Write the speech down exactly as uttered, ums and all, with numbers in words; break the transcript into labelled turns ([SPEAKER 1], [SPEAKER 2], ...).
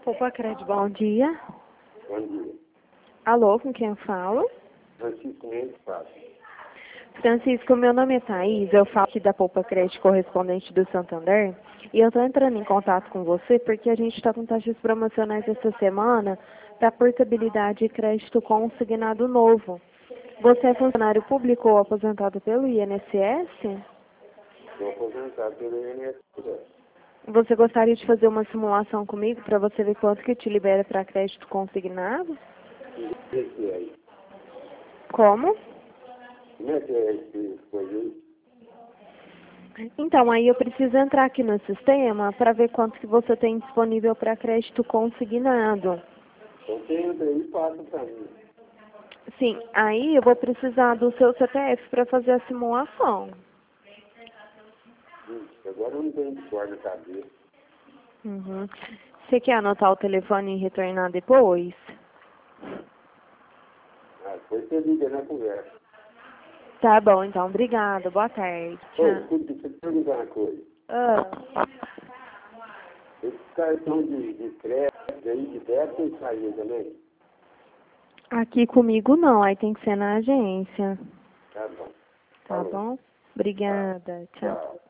[SPEAKER 1] Poupa Crédito, bom dia.
[SPEAKER 2] Bom dia.
[SPEAKER 1] Alô, com quem eu falo?
[SPEAKER 2] Francisco Mendes Fácil.
[SPEAKER 1] Francisco, meu nome é Thaís, eu falo aqui da Poupa Crédito correspondente do Santander. E eu estou entrando em contato com você porque a gente está com taxas promocionais essa semana para portabilidade e crédito consignado novo. Você é funcionário público ou aposentado pelo I N S S?
[SPEAKER 2] Estou aposentado pelo I N S S.
[SPEAKER 1] Você gostaria de fazer uma simulação comigo para você ver quanto que te libera para crédito consignado?
[SPEAKER 2] Esse aí.
[SPEAKER 1] Como?
[SPEAKER 2] Como é que é esse coisa aí?
[SPEAKER 1] Então, aí eu preciso entrar aqui no sistema para ver quanto que você tem disponível para crédito consignado.
[SPEAKER 2] Então você entra aí e passa para mim.
[SPEAKER 1] Sim, aí eu vou precisar do seu C P F para fazer a simulação.
[SPEAKER 2] Hum, agora eu não tenho de cor na cabeça.
[SPEAKER 1] Uhum. Você quer anotar o telefone e retornar depois?
[SPEAKER 2] Ah, depois você liga na conversa.
[SPEAKER 1] Tá bom, então. Obrigada. Boa tarde.
[SPEAKER 2] Ô,
[SPEAKER 1] Tchau.
[SPEAKER 2] escuta, deixa eu te perguntar uma coisa.
[SPEAKER 1] Ah,
[SPEAKER 2] Esse cartão de, de crédito aí, de débito, tem saída também?
[SPEAKER 1] aqui comigo não, aí tem que ser na agência.
[SPEAKER 2] Tá bom.
[SPEAKER 1] Tá
[SPEAKER 2] Falou.
[SPEAKER 1] bom?
[SPEAKER 2] Tá.
[SPEAKER 1] Obrigada. Tchau.
[SPEAKER 2] Tchau.